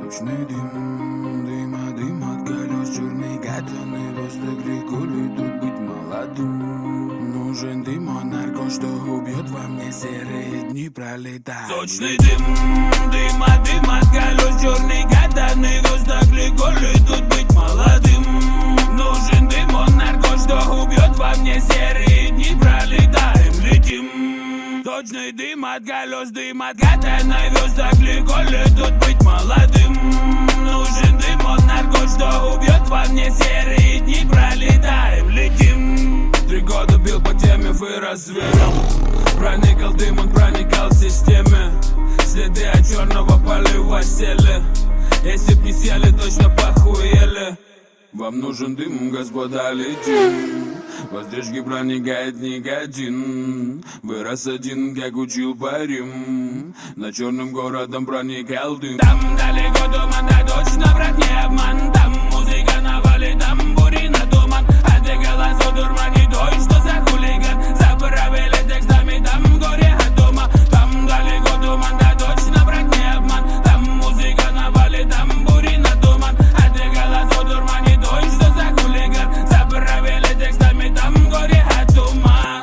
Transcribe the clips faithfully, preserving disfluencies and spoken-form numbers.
Сочный дым, дыма, дым от колес, черный гаданый воздух, рекулит тут быть молодым. Нужен дым, он нарко, что убьет во мне серые дни пролетать. Сочный дым, дыма, дым от колес, черный гаданый воздух, рекулит тут быть молодым. Нужен дым, он нарко, что убьет во мне серые дни пролетаем, летим. Сочный дым от колес, дым от гаданой воздух, рекулит тут быть молодым. Нужен дым, он нарко, что убьет во мне серые дни пролетаем, летим. Три года бил по теме, вырос зверем. Проникал дым, он проникал в системе. Следы от черного полива сели. Если б не сели, точно похуели. Вам нужен дым, господа, летим. Воздрежки проникает никотин. Вырос один, как учил парим. Над черным городом проникал дым. Там далеко туман, да точно, брат, не обман. Там музыка навалит, тамбурина туман. А ты голосу дурмани, той, что за хулиган. Заправили текстами, там горе от дома. Там далеко туман, да точно, брат, не обман. Там музыка навалит, тамбурина туман. А ты голосу дурмани, той, что за хулиган. Заправили текстами, там горе от дома.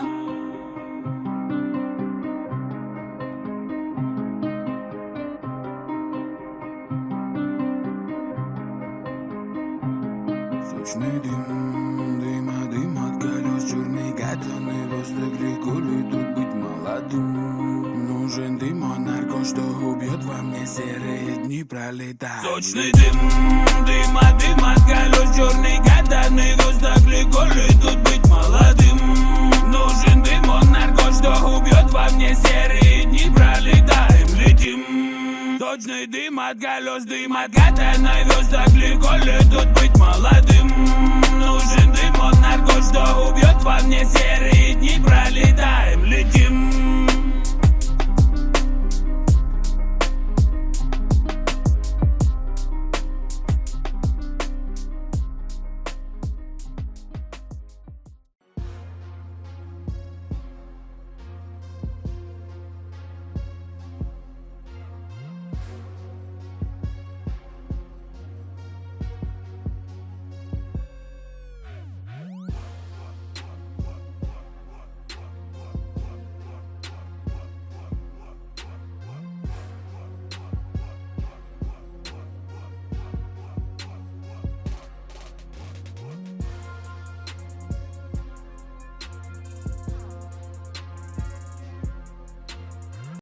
Сочный дым, дыма, дым от колес, черный гаданый воздух, рекулит тут быть молодым. Нужен дым, он нарко, что убьет во мне серые дни пролетать. Сочный дым, дыма, дым от колес, черный гаданый воздух, рекулит тут быть молодым. Нужен дым, он нарко, что убьет во мне серые дни пролетаем, летим. Сочный дым от колес, дым от гаданой воздух, рекулит тут быть молодым.